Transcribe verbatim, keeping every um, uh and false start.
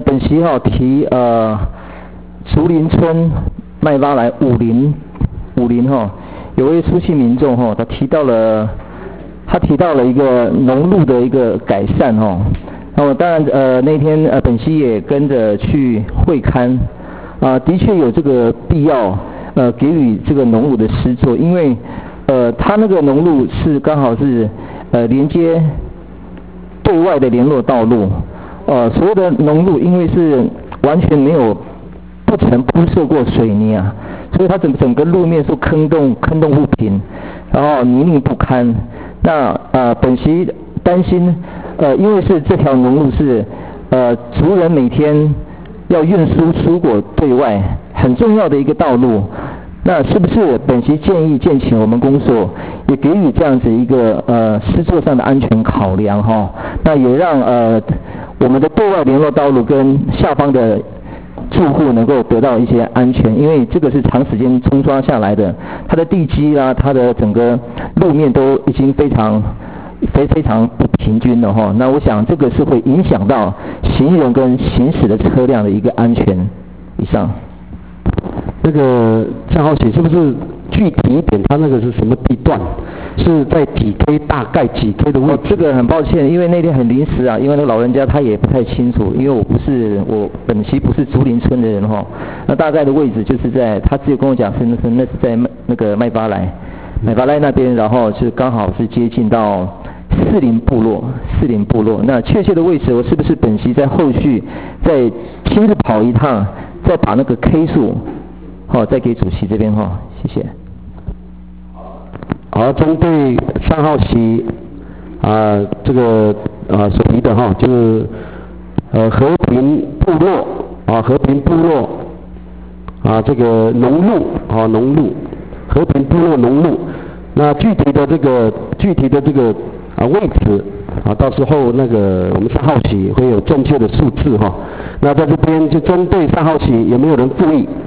本席哈、哦、提呃竹林村麦巴来武林武林哈、哦，有位苏姓民众哈、哦，他提到了他提到了一个农路的一个改善哈、哦。那么当然呃那天呃本席也跟着去会勘啊、呃，的确有这个必要呃给予这个农路的施作，因为呃他那个农路是刚好是呃连接对外的联络道路。呃，所有的农路因为是完全没有不曾铺设过水泥啊，所以它整整个路面是坑洞坑洞不平，然后泥泞不堪。那呃本席担心，呃因为是这条农路是呃族人每天要运输蔬果对外很重要的一个道路，那是不是本席建议建请我们公所也给予这样子一个呃施作上的安全考量哈、哦？那也让呃。我们的对外联络道路跟下方的住户能够得到一些安全，因为这个是长时间冲刷下来的，它的地基啦，它的整个路面都已经非常非非常不平均了哈。那我想这个是会影响到行人跟行驶的车辆的一个安全。以上。 那个正好奇是不是具体一点？它那个是什么地段？是在几 K 大概几 K 的位置？ 哦，这个很抱歉，因为那天很临时啊，因为那个老人家他也不太清楚，因为我不是我本席不是竹林村的人哈、哦，那大概的位置就是在他只有跟我讲是那是那是在那个麦巴来，麦巴来那边，然后是刚好是接近到四林部落，四林部落。那确切的位置，我是不是本席在后续再亲自跑一趟，再把那个 K 数，好、哦，再给主席这边哈、哦，谢谢。 好，针对三号席啊、呃、这个啊、呃、所提的哈，就是呃和平部落啊和平部落啊这个农路啊农路和平部落农路，那具体的这个具体的这个啊位置啊，到时候那个我们三号席会有正确的数字哈。那在这边就针对三号席有没有人复议？